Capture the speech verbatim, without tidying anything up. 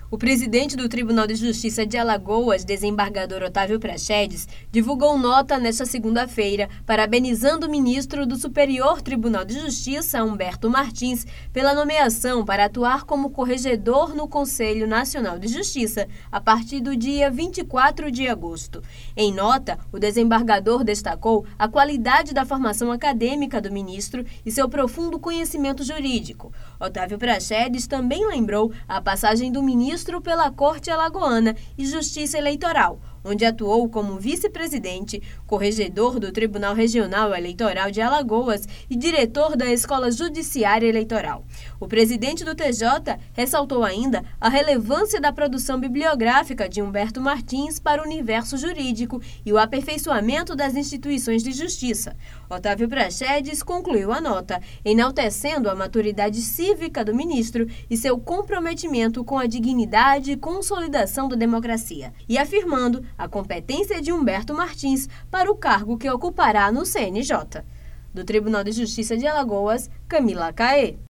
O presidente do Tribunal de Justiça de Alagoas, desembargador Otávio Praxedes, divulgou nota nesta segunda-feira, parabenizando o ministro do Superior Tribunal de Justiça, Humberto Martins, pela nomeação para atuar como corregedor no Conselho Nacional de Justiça, a partir do dia vinte e quatro de agosto. Em nota, o desembargador destacou a qualidade da formação acadêmica do ministro e seu profundo conhecimento jurídico. Otávio Praxedes também lembrou a passagem do ministro pela Corte Alagoana e Justiça Eleitoral, onde atuou como vice-presidente, corregedor do Tribunal Regional Eleitoral de Alagoas e diretor da Escola Judiciária Eleitoral. O presidente do T J ressaltou ainda a relevância da produção bibliográfica de Humberto Martins para o universo jurídico e o aperfeiçoamento das instituições de justiça. Otávio Praxedes concluiu a nota, enaltecendo a maturidade cívica do ministro e seu comprometimento com a dignidade e consolidação da democracia, e afirmando a competência de Humberto Martins para o cargo que ocupará no C N J. Do Tribunal de Justiça de Alagoas, Camila Caê.